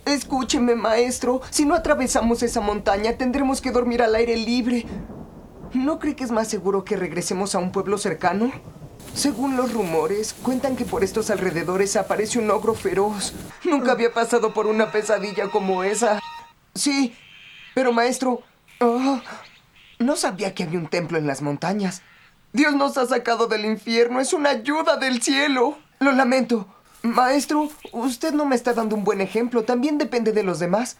Escúcheme, maestro. Si no atravesamos esa montaña, tendremos que dormir al aire libre. ¿No cree que es más seguro que regresemos a un pueblo cercano? Según los rumores, cuentan que por estos alrededores aparece un ogro feroz. Nunca había pasado por una pesadilla como esa. Sí, pero maestro, no sabía que había un templo en las montañas. Dios nos ha sacado del infierno, es una ayuda del cielo. Lo lamento. Maestro, usted no me está dando un buen ejemplo, también depende de los demás.